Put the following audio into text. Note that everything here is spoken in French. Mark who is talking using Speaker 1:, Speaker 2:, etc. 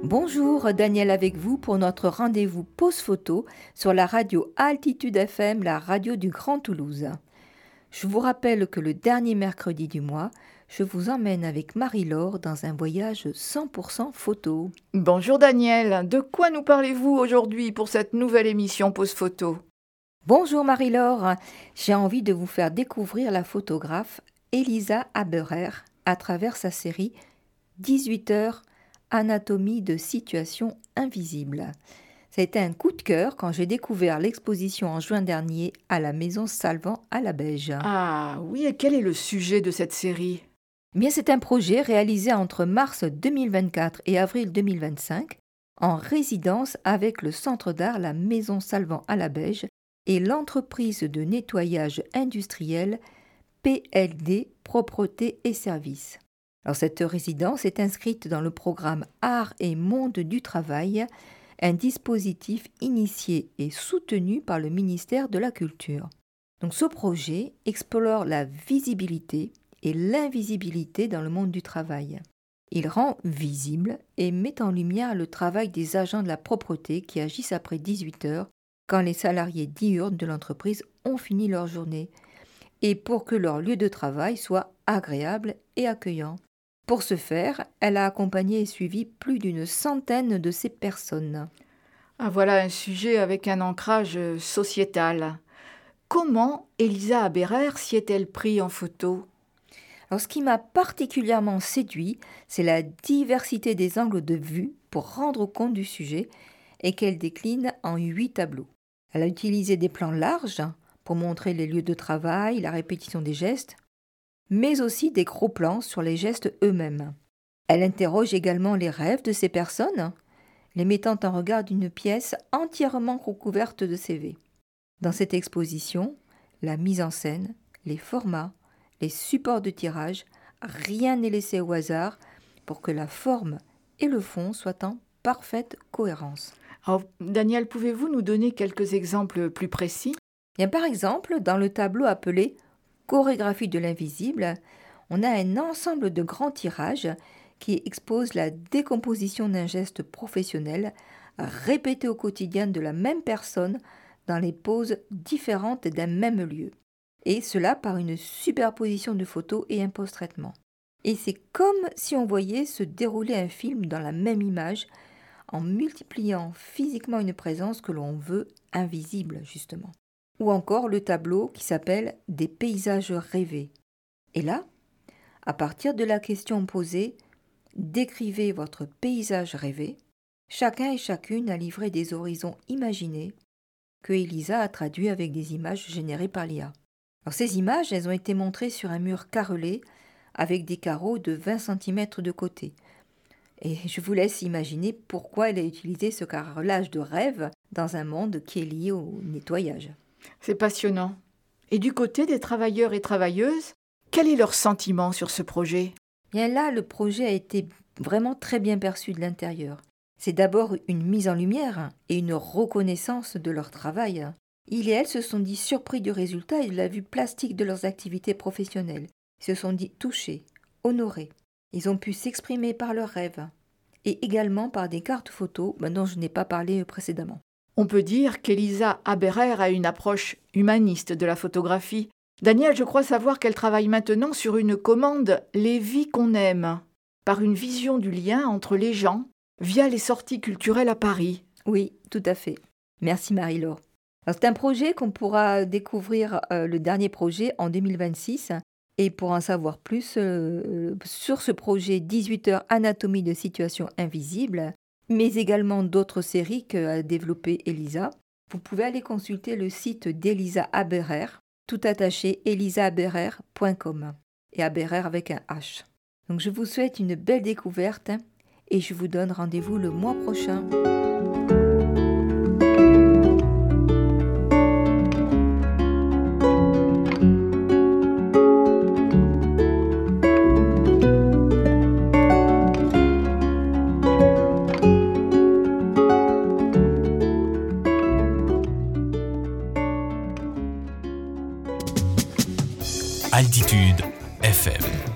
Speaker 1: Bonjour, Daniel avec vous pour notre rendez-vous pause photo sur la radio Altitude FM, la radio du Grand Toulouse. Je vous rappelle que le dernier mercredi du mois, je vous emmène avec Marie-Laure dans un voyage 100% photo.
Speaker 2: Bonjour Daniel, de quoi nous parlez-vous aujourd'hui pour cette nouvelle émission Pause Photo ?
Speaker 1: Bonjour Marie-Laure, j'ai envie de vous faire découvrir la photographe Elisa Haberer à travers sa série 18 heures Anatomie de situation invisible. Ça a été un coup de cœur quand j'ai découvert l'exposition en juin dernier à la Maison Salvant à la Beige.
Speaker 2: Ah oui, et quel est le sujet de cette série ?
Speaker 1: Bien, c'est un projet réalisé entre mars 2024 et avril 2025 en résidence avec le centre d'art La Maison Salvant à la Beige et l'entreprise de nettoyage industriel PLD Propreté et Services. Alors, cette résidence est inscrite dans le programme Art et Monde du Travail, un dispositif initié et soutenu par le ministère de la Culture. Donc, ce projet explore la visibilité et l'invisibilité dans le monde du travail. Il rend visible et met en lumière le travail des agents de la propreté qui agissent après 18 heures quand les salariés diurnes de l'entreprise ont fini leur journée et pour que leur lieu de travail soit agréable et accueillant. Pour ce faire, elle a accompagné et suivi plus d'une centaine de ces personnes.
Speaker 2: Ah voilà un sujet avec un ancrage sociétal. Comment Elisa Haberer s'y est-elle prise en photo ?
Speaker 1: Alors, ce qui m'a particulièrement séduit, c'est la diversité des angles de vue pour rendre compte du sujet et qu'elle décline en 8 tableaux. Elle a utilisé des plans larges pour montrer les lieux de travail, la répétition des gestes, mais aussi des gros plans sur les gestes eux-mêmes. Elle interroge également les rêves de ces personnes, les mettant en regard d'une pièce entièrement recouverte de CV. Dans cette exposition, la mise en scène, les formats, les supports de tirage, rien n'est laissé au hasard pour que la forme et le fond soient en parfaite cohérence.
Speaker 2: Alors, Daniel, pouvez-vous nous donner quelques exemples plus précis ?
Speaker 1: Bien, par exemple, dans le tableau appelé Chorégraphie de l'invisible, on a un ensemble de grands tirages qui exposent la décomposition d'un geste professionnel répété au quotidien de la même personne dans les poses différentes d'un même lieu. Et cela par une superposition de photos et un post-traitement. Et c'est comme si on voyait se dérouler un film dans la même image en multipliant physiquement une présence que l'on veut invisible, justement. Ou encore le tableau qui s'appelle « Des paysages rêvés ». Et là, à partir de la question posée « Décrivez votre paysage rêvé », chacun et chacune a livré des horizons imaginés que Elisa a traduits avec des images générées par l'IA. Alors ces images, elles ont été montrées sur un mur carrelé avec des carreaux de 20 cm de côté. Et je vous laisse imaginer pourquoi elle a utilisé ce carrelage de rêve dans un monde qui est lié au nettoyage.
Speaker 2: C'est passionnant. Et du côté des travailleurs et travailleuses, quel est leur sentiment sur ce projet ?
Speaker 1: Bien là, le projet a été vraiment très bien perçu de l'intérieur. C'est d'abord une mise en lumière et une reconnaissance de leur travail. Ils et elles se sont dit surpris du résultat et de la vue plastique de leurs activités professionnelles. Ils se sont dit touchés, honorés. Ils ont pu s'exprimer par leurs rêves et également par des cartes photos dont je n'ai pas parlé précédemment.
Speaker 2: On peut dire qu'Elisa Haberer a une approche humaniste de la photographie. Daniel, je crois savoir qu'elle travaille maintenant sur une commande « Les vies qu'on aime », par une vision du lien entre les gens via les sorties culturelles à Paris.
Speaker 1: Oui, tout à fait. Merci Marie-Laure. Alors, c'est un projet qu'on pourra découvrir, le dernier projet, en 2026. Et pour en savoir plus sur ce projet 18 heures Anatomie de situation invisible, mais également d'autres séries qu'a développé Elisa, vous pouvez aller consulter le site d'Elisa Haberer, tout attaché elisahaberer.com, et Haberer avec un H. Donc je vous souhaite une belle découverte et je vous donne rendez-vous le mois prochain.
Speaker 3: Altitude FM.